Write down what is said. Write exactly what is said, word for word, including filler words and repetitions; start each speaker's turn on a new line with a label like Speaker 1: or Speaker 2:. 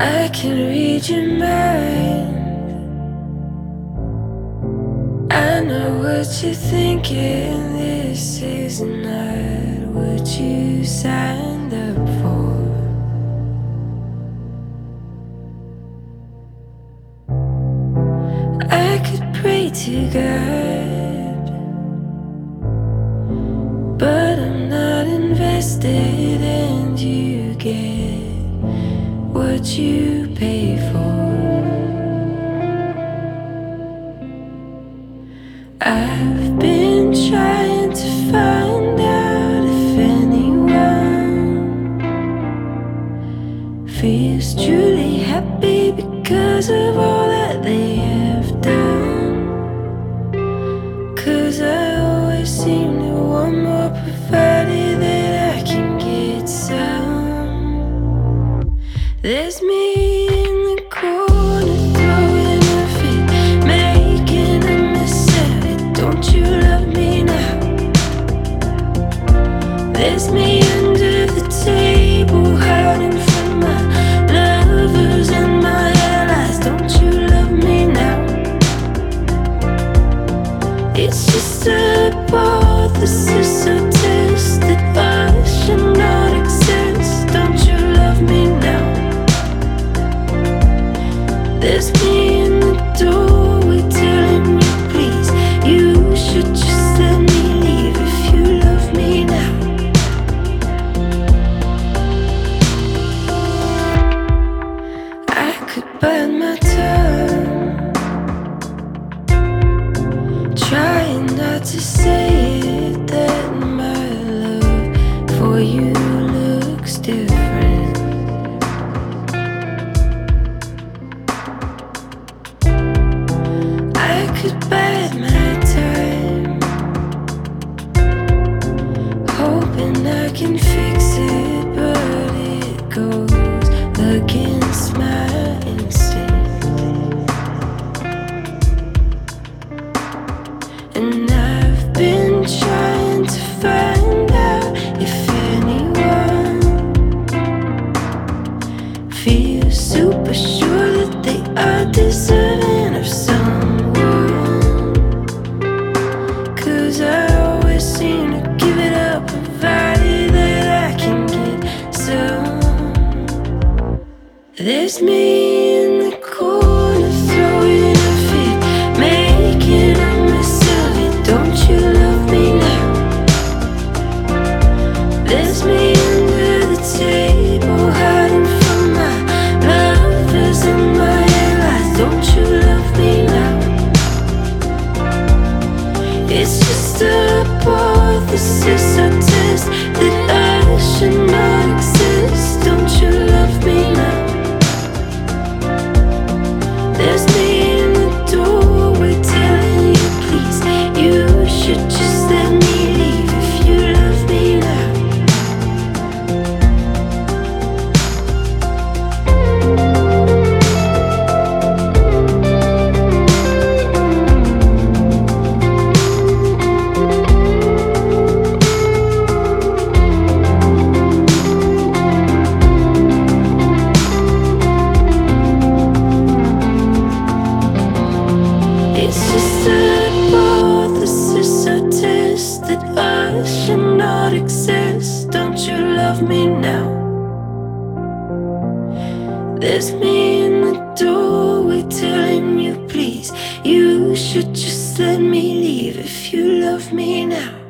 Speaker 1: I can read your mind. I know what you're thinking. This is not what you signed up for. I could pray to God, but I'm not invested, and you get what you pay for. I've been trying to find out if anyone feels truly happy because of all that they have done. 'Cause I always seem to want more, provided that I can get some. There's me in the corner throwing a fit, making a mess of it. Don't you love me now? There's me under the table, hiding from my lovers and my allies. Don't you love me now? It's just a hypothesis, a test that I should not exist. Don't you love me now? There's me in the doorway telling you please, you should just let me leave if you love me now. I could bite my tongue, trying not to say it, that my love for you looks different. I could bide my time, hoping I can fix it, but it goes against my instinct. And I've been trying to find out if anyone feels super sure that they are deserving of someone. 'Cause I always seem to give it up, provided that I can get some. There's me in the corner throwing a fit, making a mess of it. Don't you love me now? There's me under the table, hiding from my lovers and my allies. Don't you love me now? It's just a hypothesis, a test that I should not exist. Don't you love me now? There's me in the doorway telling you please, you should just let me leave if you love me now. It's just a hypothesis, a test that I should not exist. Don't you love me now? There's me in the doorway telling you please, you should just let me leave if you love me now.